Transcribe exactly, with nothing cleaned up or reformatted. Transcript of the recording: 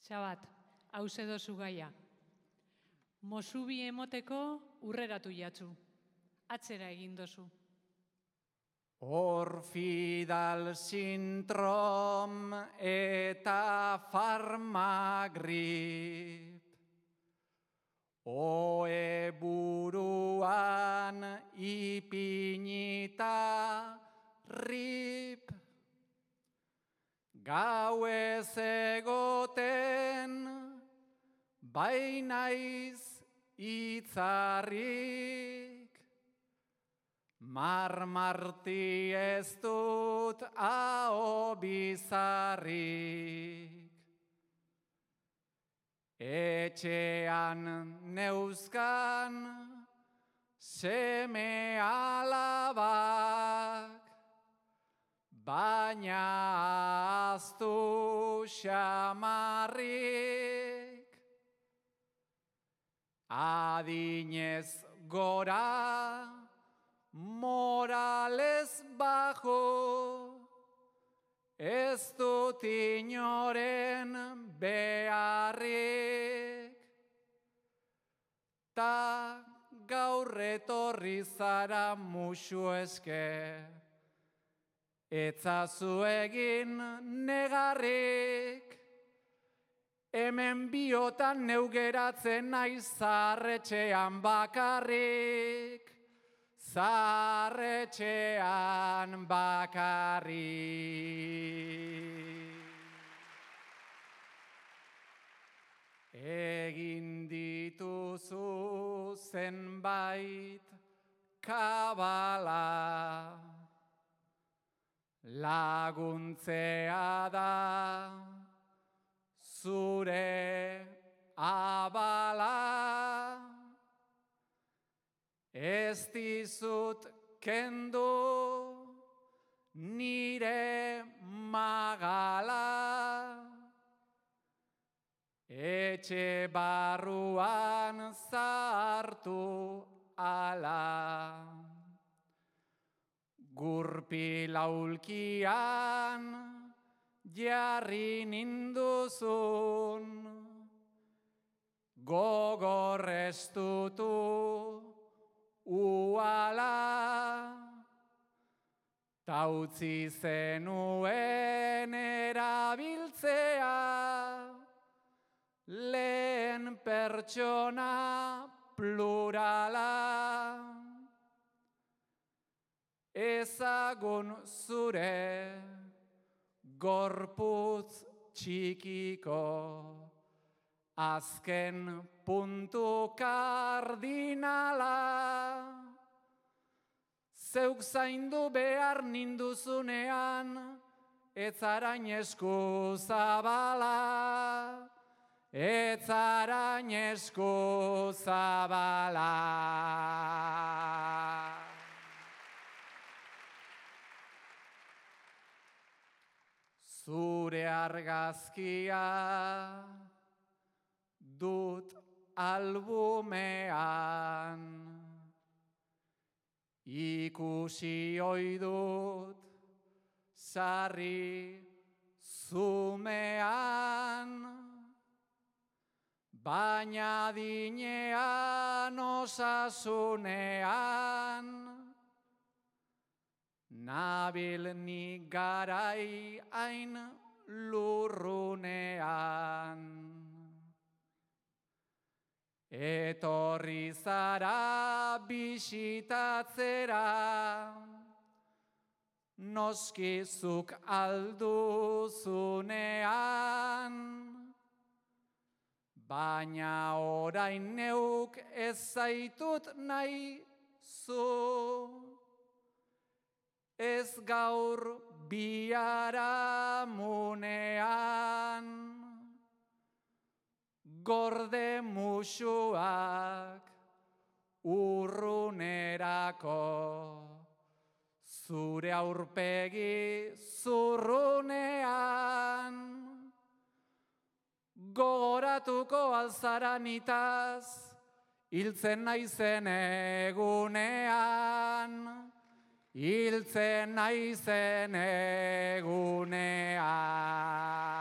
Xabat, hauze dozu gaia. Mosubi emoteko urreratu jatzu. Atzera egin dozu. Orfidal sindrom eta farmagrip. Oe buruan ipinita rip. Gauez egoten bainaiz itzarrik. Marmarti ez dut aho bizarrik. Etxean neuzkan seme alabak, baina aztu xamarrik. Adinez gora, morales bajo, ez dut inoren beharrik. Ta gaur etorri zara musu eske, etzazu egin negarrik. Hemen biotan neugeratzen naiz zaharretxean bakarrik. Zaharretxean bakarrik. Egin dituzu zenbait kabala, laguntzea da zure abala. Ez dizut kendu nire magala, etxe barruan zartu ala. Gurpil aulkian jarri ninduzun, gogorrestutu uala. Ta utzi zenuen erabiltzea, lehen pertsona plurala. Ezagun zure gorputz txikiko azken puntu kardinala. Zeuk zaindu behar ninduzunean, etzarain esku zabala. Etzarain esku zabala. Zure argazkia dut albumean, ikusi ohi dut sarri zumean, baina dinean osasunean, nabil ni garai hain lurrunean. Etorri zara bisitatzera, noskizuk alduzunean, baina orain neuk ez zaitut nahi zu. Ez gaur biharamunean, gorde musuak urrunerako, zure aurpegi zurrunean. Gogoratuko alzara nitaz, hiltzen naizen egunean. Hiltzen naizen egunean.